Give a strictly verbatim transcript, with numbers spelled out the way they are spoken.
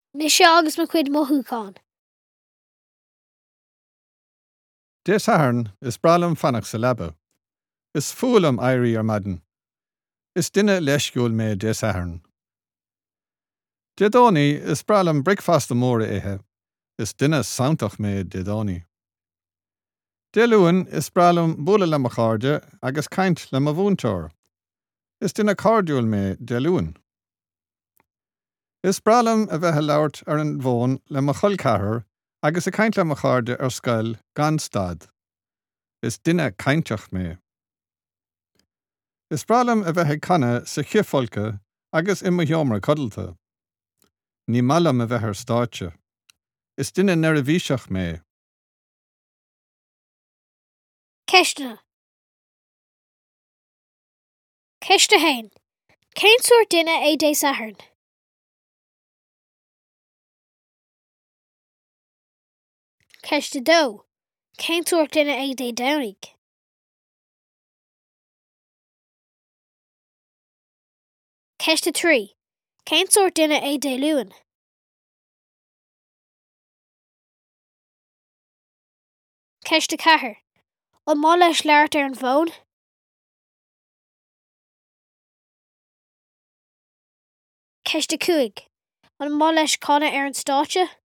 Ní sé agus mo cuid mothúáin. Dé saharn is bralam fannach sa leba. Is fualam airí ar madan. Is duine leisciúil mé dé saharn. Dé dóní is bralam bricfast móra ithe. Is duine saintach mé dé dóní. Dé luan is bralam bula le mo cháde agus caint le mo bhúntóir. Is duine cardúil mé dé luan. Is bralam a bheithe labhart ar an bhón le mo chulcathair agus a caint le mo cháde ar scoil gan stad. Is duine cainteach mé. Is bralam a bheithe canna sa chiafolca agus i mo heomra codalta. Ní malam a bheith ar stáitse. Is duine nervhíseach mé. Ceistena. Ceiste hain. Cén suir duine é dé saharn? Ceiste dó. Cén suir duine é dé domhaigh? Ceiste trí. Cén suir duine é dé luan? Ceiste cathair. An má leis leabhart ar an bhón? Ceiste cúig. An má leis cána ar an stáitse?